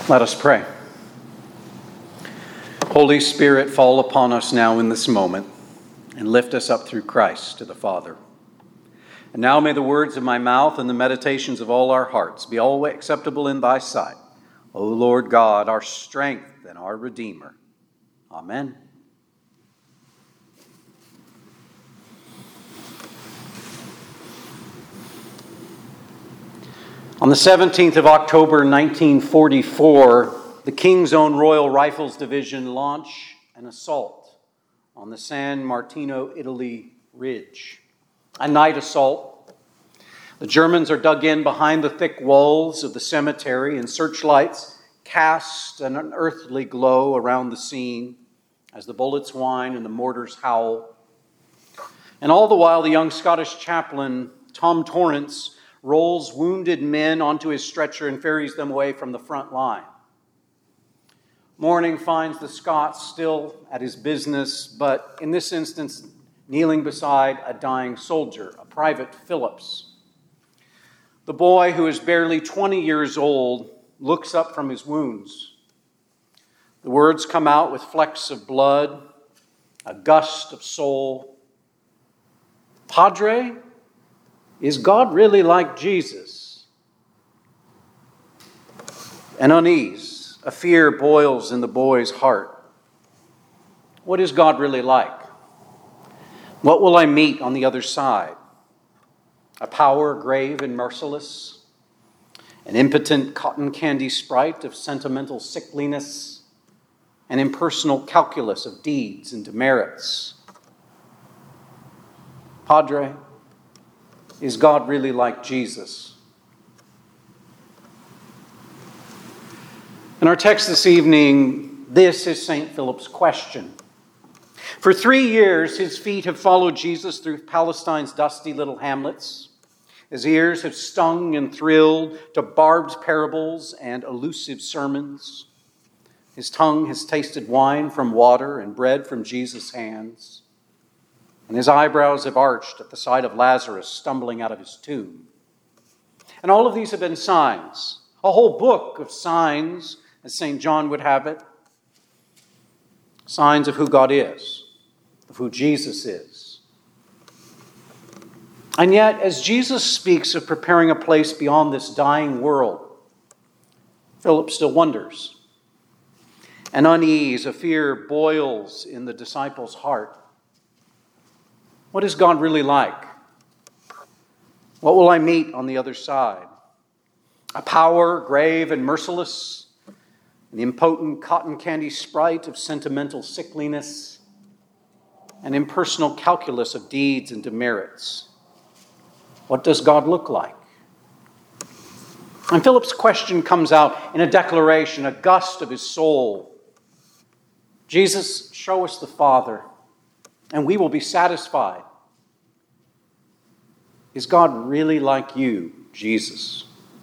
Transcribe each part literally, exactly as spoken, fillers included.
Let us pray. Holy Spirit, fall upon us now in this moment and lift us up through Christ to the Father. And now may the words of my mouth and the meditations of all our hearts be always acceptable in thy sight, O Lord God, our strength and our Redeemer. Amen. On the seventeenth of October, nineteen forty-four, the King's Own Royal Rifles Division launch an assault on the San Martino, Italy ridge. A night assault. The Germans are dug in behind the thick walls of the cemetery, and searchlights cast an unearthly glow around the scene as the bullets whine and the mortars howl. And all the while, the young Scottish chaplain, Tom Torrance, rolls wounded men onto his stretcher and ferries them away from the front line. Morning finds the Scots still at his business, but in this instance, kneeling beside a dying soldier, a Private Phillips. The boy, who is barely twenty years old, looks up from his wounds. The words come out with flecks of blood, a gust of soul. "Padre, is God really like Jesus?" An unease, a fear boils in the boy's heart. What is God really like? What will I meet on the other side? A power grave and merciless? An impotent cotton candy sprite of sentimental sickliness? An impersonal calculus of deeds and demerits? Padre, is God really like Jesus? In our text this evening, this is Saint Philip's question. For three years, his feet have followed Jesus through Palestine's dusty little hamlets. His ears have stung and thrilled to barbed parables and elusive sermons. His tongue has tasted wine from water and bread from Jesus' hands. And his eyebrows have arched at the sight of Lazarus stumbling out of his tomb. And all of these have been signs, a whole book of signs, as Saint John would have it. Signs of who God is, of who Jesus is. And yet, as Jesus speaks of preparing a place beyond this dying world, Philip still wonders. An unease, a fear boils in the disciples' heart. What is God really like? What will I meet on the other side? A power grave and merciless? An impotent cotton candy sprite of sentimental sickliness? An impersonal calculus of deeds and demerits? What does God look like? And Philip's question comes out in a declaration, a gust of his soul. Jesus, show us the Father, and we will be satisfied. Is God really like you, Jesus?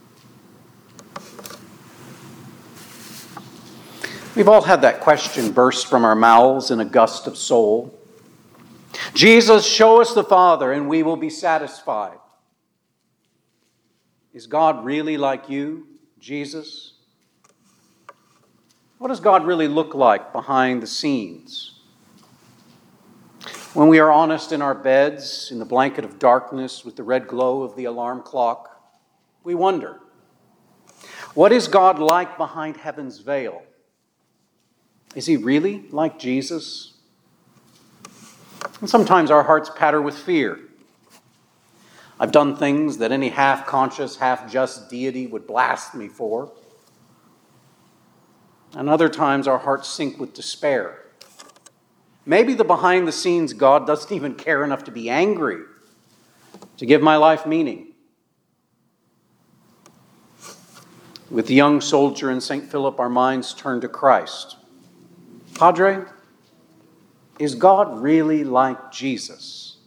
We've all had that question burst from our mouths in a gust of soul. Jesus, show us the Father, and we will be satisfied. Is God really like you, Jesus? What does God really look like behind the scenes? When we are honest in our beds, in the blanket of darkness with the red glow of the alarm clock, we wonder, what is God like behind heaven's veil? Is he really like Jesus? And sometimes our hearts patter with fear. I've done things that any half-conscious, half-just deity would blast me for. And other times our hearts sink with despair. Maybe the behind-the-scenes God doesn't even care enough to be angry, to give my life meaning. With the young soldier and Saint Philip, our minds turn to Christ. Padre, is God really like Jesus?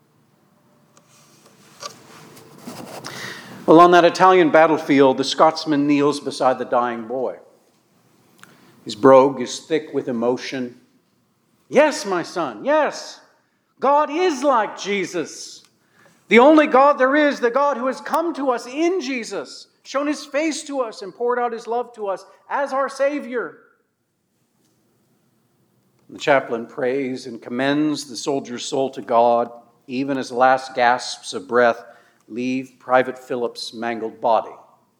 Well, on that Italian battlefield, the Scotsman kneels beside the dying boy. His brogue is thick with emotion. Yes, my son, yes. God is like Jesus. The only God there is, the God who has come to us in Jesus, shown his face to us, and poured out his love to us as our Savior. The chaplain prays and commends the soldier's soul to God, even as the last gasps of breath leave Private Philip's mangled body.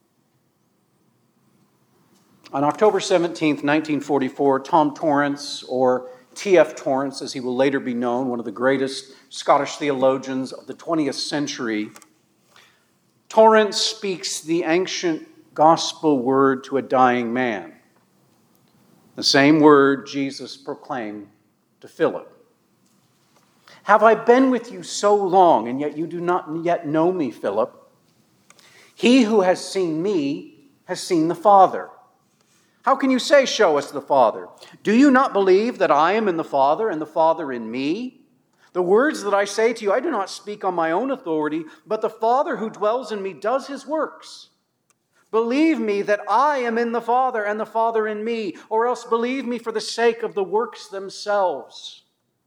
On October seventeenth, nineteen forty-four, Tom Torrance, or T F Torrance, as he will later be known, one of the greatest Scottish theologians of the twentieth century, Torrance speaks the ancient gospel word to a dying man, the same word Jesus proclaimed to Philip. Have I been with you so long, and yet you do not yet know me, Philip? He who has seen me has seen the Father. How can you say, show us the Father? Do you not believe that I am in the Father and the Father in me? The words that I say to you, I do not speak on my own authority, but the Father who dwells in me does his works. Believe me that I am in the Father and the Father in me, or else believe me for the sake of the works themselves.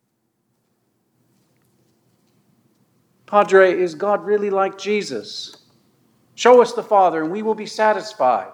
Padre, is God really like Jesus? Show us the Father and we will be satisfied.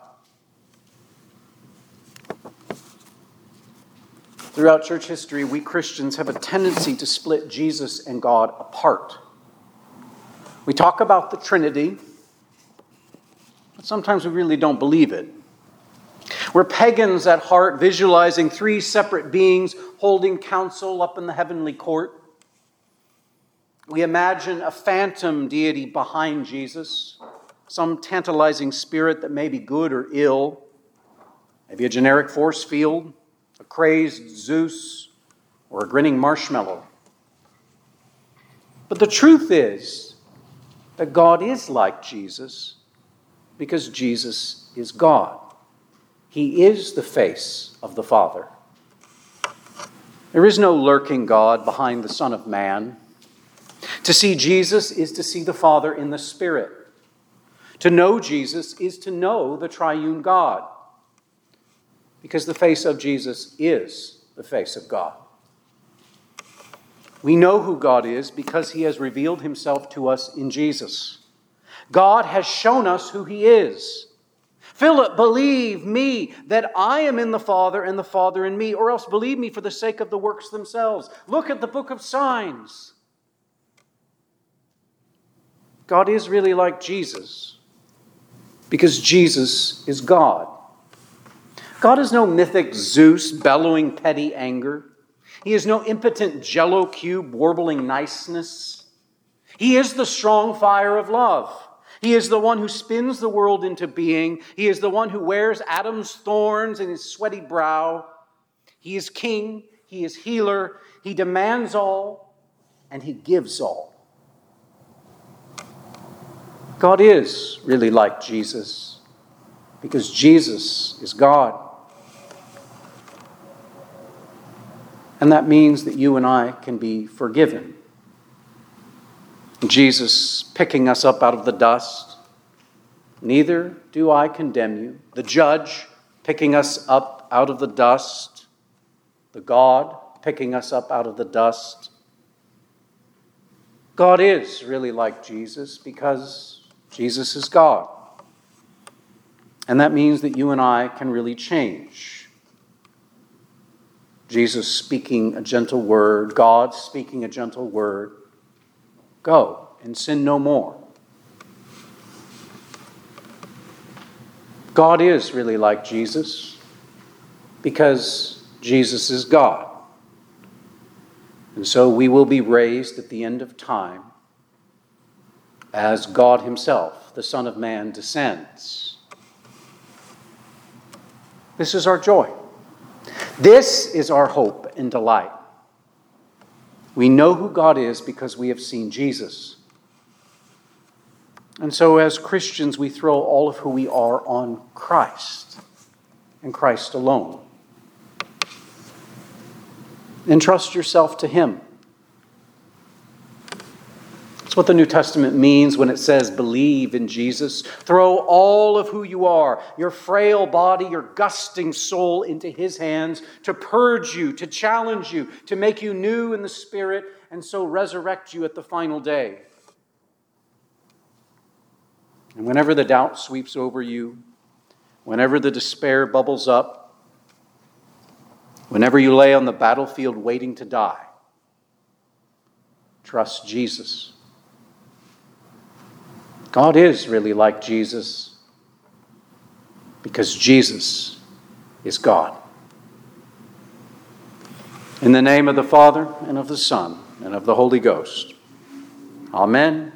Throughout church history, we Christians have a tendency to split Jesus and God apart. We talk about the Trinity, but sometimes we really don't believe it. We're pagans at heart, visualizing three separate beings holding counsel up in the heavenly court. We imagine a phantom deity behind Jesus, some tantalizing spirit that may be good or ill, maybe a generic force field, a crazed Zeus, or a grinning marshmallow. But the truth is that God is like Jesus because Jesus is God. He is the face of the Father. There is no lurking God behind the Son of Man. To see Jesus is to see the Father in the Spirit. To know Jesus is to know the triune God, because the face of Jesus is the face of God. We know who God is because he has revealed himself to us in Jesus. God has shown us who he is. Philip, believe me that I am in the Father and the Father in me, or else believe me for the sake of the works themselves. Look at the book of signs. God is really like Jesus because Jesus is God. God is no mythic Zeus bellowing petty anger. He is no impotent Jell-O cube warbling niceness. He is the strong fire of love. He is the one who spins the world into being. He is the one who wears Adam's thorns in his sweaty brow. He is king. He is healer. He demands all, and he gives all. God is really like Jesus because Jesus is God. And that means that you and I can be forgiven. Jesus picking us up out of the dust. Neither do I condemn you. The judge picking us up out of the dust. The God picking us up out of the dust. God is really like Jesus because Jesus is God. And that means that you and I can really change. Jesus speaking a gentle word, God speaking a gentle word. Go and sin no more. God is really like Jesus because Jesus is God. And so we will be raised at the end of time as God himself, the Son of Man, descends. This is our joy. This is our hope and delight. We know who God is because we have seen Jesus. And so as Christians, we throw all of who we are on Christ and Christ alone. Entrust yourself to him. That's what the New Testament means when it says believe in Jesus. Throw all of who you are, your frail body, your gusting soul into his hands to purge you, to challenge you, to make you new in the Spirit, and so resurrect you at the final day. And whenever the doubt sweeps over you, whenever the despair bubbles up, whenever you lay on the battlefield waiting to die, trust Jesus. God is really like Jesus because Jesus is God. In the name of the Father, and of the Son, and of the Holy Ghost. Amen.